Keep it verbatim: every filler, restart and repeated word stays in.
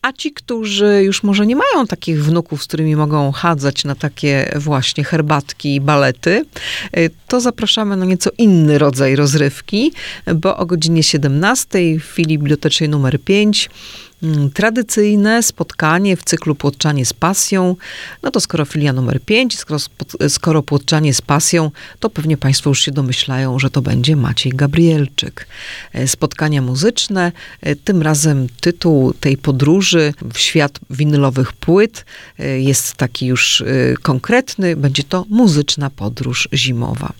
A ci, którzy już może nie mają takich wnuków, z którymi mogą chadzać na takie właśnie herbatki i balety, to zapraszamy na nieco inny rodzaj rozrywki, bo o godzinie siedemnastej w filii bibliotecznej numer pięć tradycyjne spotkanie w cyklu Płotczanie z pasją. No to skoro filia numer pięć, skoro, skoro Płotczanie z pasją, to pewnie państwo już się domyślają, że to będzie Maciej Gabrielczyk. Spotkania muzyczne, tym razem tytuł tej podróży w świat winylowych płyt jest taki już konkretny. Będzie to muzyczna podróż zimowa.